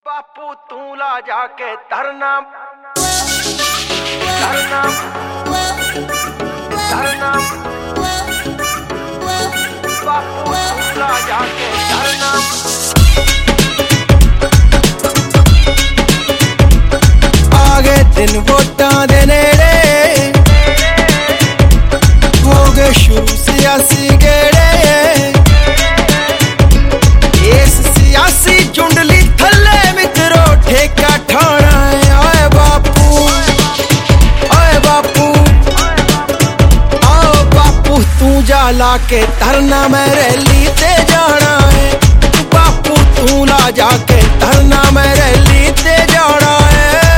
बापू तू ला जाके धरना धरना धरना बापू तू ला जाके धरना। आगे दिन वोटां दे नेड़े हो गए शुरू सियासी गेड़े। इस सियासी चुंडली थल्ले मित्रो ठेका ठाणा है। ओए बापू आओ बापू तू जा ला के धरना मैं रैली ते जाना है। बापू तू ला जाके धरना मैं रैली ते जाना है।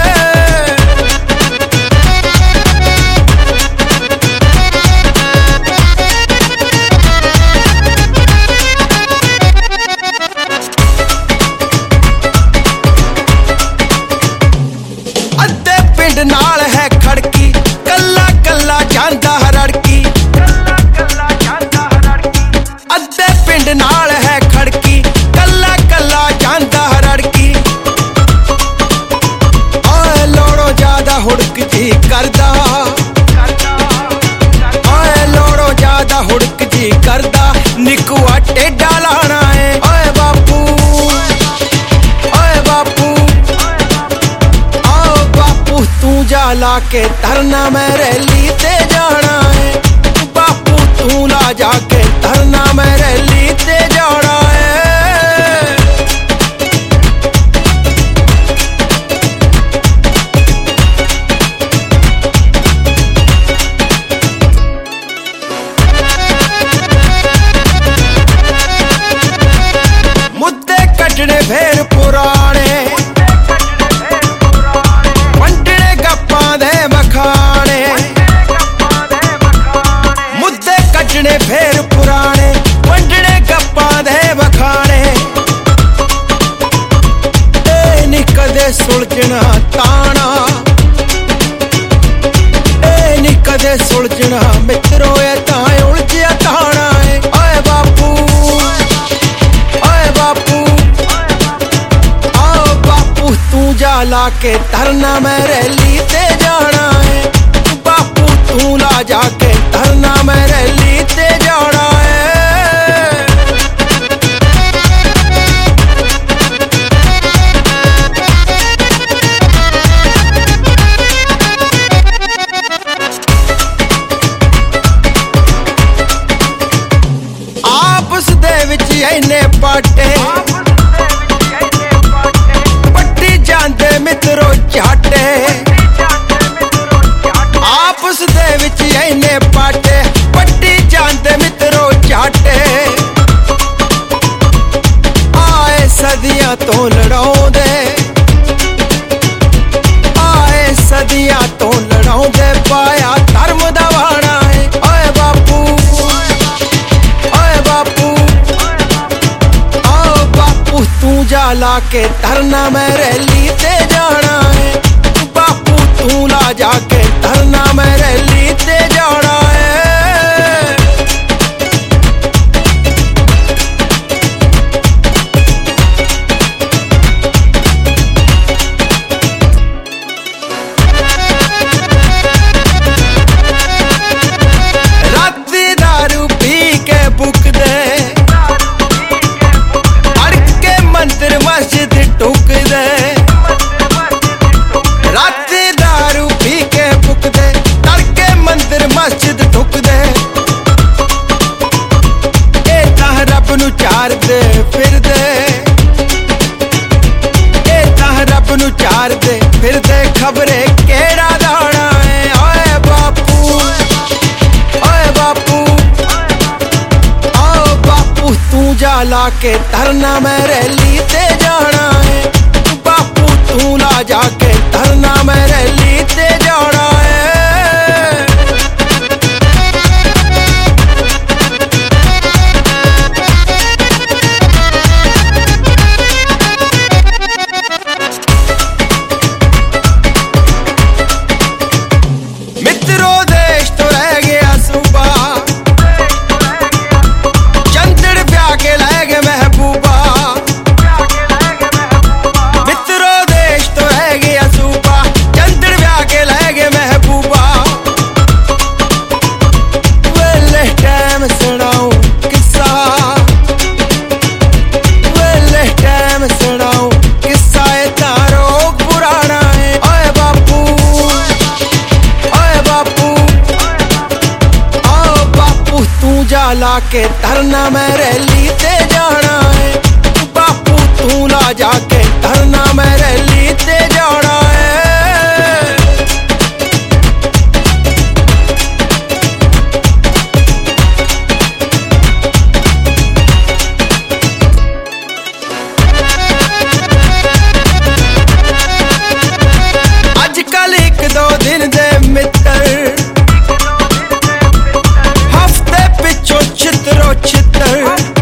नाल है खड़की कल्ला कल्ला जांदा रड़की। अद्धे पिंड नाल है खड़की कल्ला कल्ला जांदा रड़की। ओए लोड़ो ज्यादा हुड़क जी करदा, ओए लोड़ो ज्यादा हुड़क जी करदा निकुआ टेढ़ा लाना है। ओए बापू तू जा ला के धरना मैं रैली ते जाना है। बापू तू ला जाके धरना मैं रैली ते जाना है। मुद्दे कटने फेर पुराने फेर पुराने वंडने गप्पां दे बखाने। ए नी कदे सुलझना ताना, ए नी कदे सुलझना मित्रो ए तां उलझिया ताना है। ओए बापू आओ बापू तू जा ला के धरना मैं रैली ते जाना है। बापू तू ला जाके धरना मैं रैली ते जाना है। आपस दे विच इन्ने पाटे पट्टी जांदे मित्रो झाटे। आपस दे विच इन्ने पाटे पट्टी जांदे मित्रो झाटे। आए सदियां तो लड़ाउंदे, आए सदियां तो लड़ाउंदे पाया धर्म दा वाणा है। ओए बापू आओ बापू तू जा ला के धरना मैं रैली ते जाना है। बापू तू ला जाके धरना मैं रैली ते जाना है। राती दारू पी के बुकदे अड़के मंदिर मस्जिद टुकदे। राती दारू पी के बुकदे तड़के मंदिर मस्जिद ठुकदे। ए तां रब नू चारदे फिरदे, ए तां रब नू चारदे फिरदे खबरे केड़ा दाना है। ओए बापू आओ बापू तू जा ला के धरना मैं रैली ते जाना है। बापू तू ला जाके धरना मैं रैली ते जाना है। मित्रो देश तो रह गया सूबा, चंदड़ ब्याह के लै गए महबूबा। के तरना मैं रैली ते जाना है। बापू तू ला जाके तरना मैं रैली ते जाना है। अजकल एक दो दिन दे मित्र हफ्ते पिछो छितरो छितर।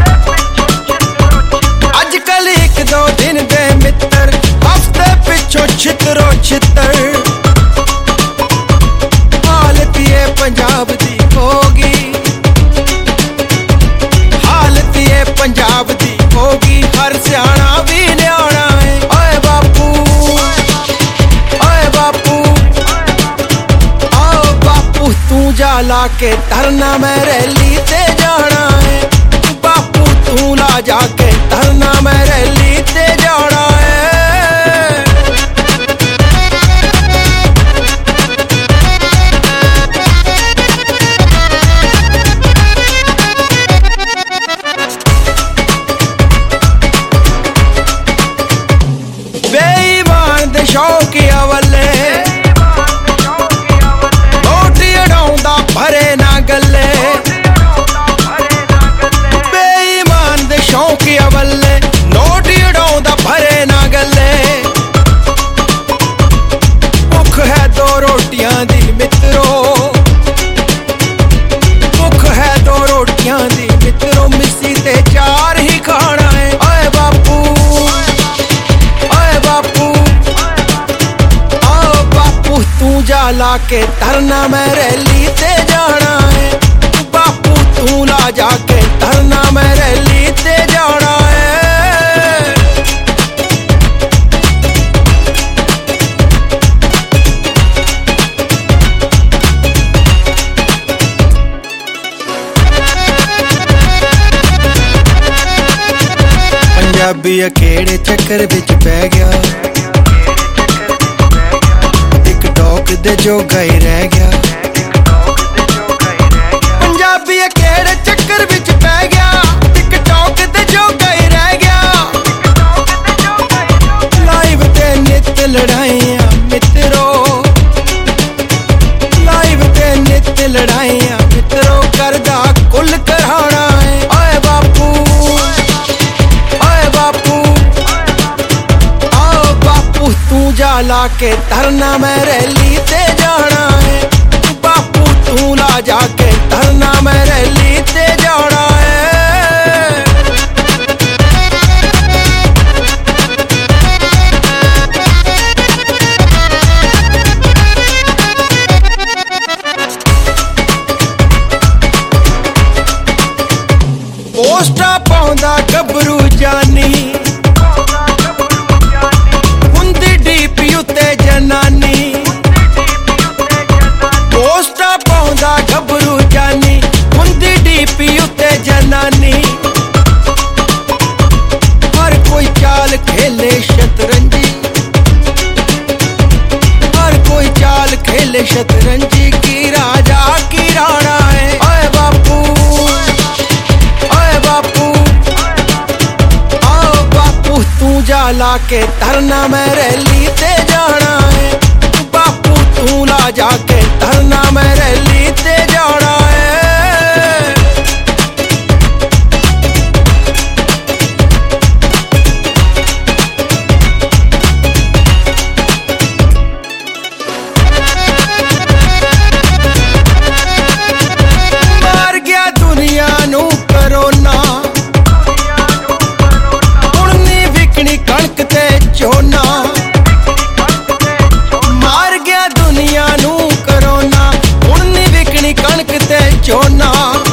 अजकल एक दो दिन दे मित्र हफ्ते पिछो छितरो छितर। हालत ये पंजाब दी होगी, हालत ये पंजाब दी होगी, हर सियाना भी न्याणा है। ओए बापू, ओए बापू, आओ बापू तू जा ला के तरना मैं रैली ते जाना है। बापू तू ला जाके तरना मैं रैली ते जाना है। बेईमान दे शौकिया वल्ले रोटी अड़ाउंदा भरे ना गल्ले। बेईमान दे शौकिया वल्ले नोटी अड़ाउंदा भरे ना गल्ले। भुख है दो रोटियां दी मित्रो, भुख है दो रोटियां दी मित्रो, मिस्सी ते चार ही खाना है। ओए बापू, ओए बापू, आओ बापू तू जा ला के तरना मैं रैली ते जाना है। बापू तू ला जाके तरना मैं रैली ते जाना है। पंजाबी केड़े चक्कर विच पै गया, टिकटॉक दे जोगा ही रह गया। पंजाबी केड़े चक्कर विच पै गया, टिकटॉक दे जोगा ही रह गया। लाइव ते नित लड़ाइयां मित्रो, लाइव ते नित लड़ाइयां मित्रो, करदा कुल कराना है। ओए बापू, ओए बापू, आओ बापू तू जा ला के तरना मैं रैली ते जाना है। बापू तू ला जाके तरना मैं रैली ते जाना है। पोस्टा पाउंदा गबरू जानी, हुंदी डीपी उत्ते जनानी। पोस्टा पाउंदा गबरू जानी, हुंदी डीपी उत्ते जनानी। हर कोई चाल खेले शतरंजी, हर कोई चाल खेले शतरंजी, की राजा की राणा है। ओए बापू, ओए बापू, आओ बापू तू जा ला के तरना मैं रैली ते जाना है। बापू तू ला जाके तरना मैं रैली ते जाना है। मार गया दुनिया नू करोना, हुण नी विकनी कणक ते झोना। मार गया दुनिया नू करोना, हुण नी विकनी कणक ते झोना।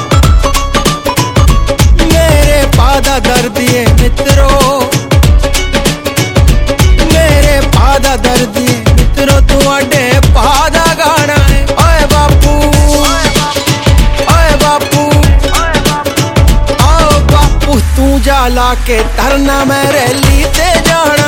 मेरे पादा दर्दिए मित्रो, मेरे पादा दर्दिए मित्रो, तुहाडे पादा गाना है। ओए बापू, ओए बापू, आओ बापू तू जा ला के तरना मैं रैली ते जाना।